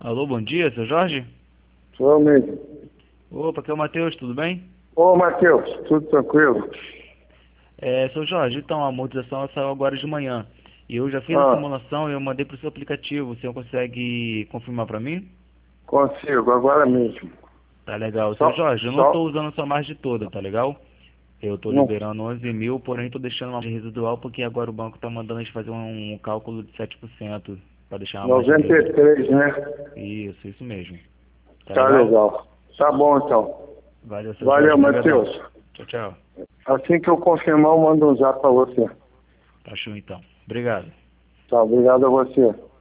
Alô, bom dia, seu Jorge? Sou eu mesmo. Opa, aqui é o Matheus, tudo bem? Ô, Matheus, tudo tranquilo? Seu Jorge, então, a amortização ela saiu agora de manhã. E eu já fiz a Ah, simulação e eu mandei para o seu aplicativo. O senhor consegue confirmar para mim? consigo, agora mesmo. Tá legal. Seu Só, Jorge, eu não estou só, usando a sua margem toda, tá legal? Eu estou não, liberando 11 mil, porém estou deixando uma margem residual porque agora o banco está mandando a gente fazer um cálculo de 7% para deixar uma margem livre. 93, né? Isso mesmo. Tá Tá legal? legal. Tá bom, então. Valeu, seu Jorge. Valeu, Obrigadão. Matheus. Tchau, tchau. Assim que eu confirmar, eu mando um zap pra você. Tá show então. Obrigado. Tá, obrigado a você.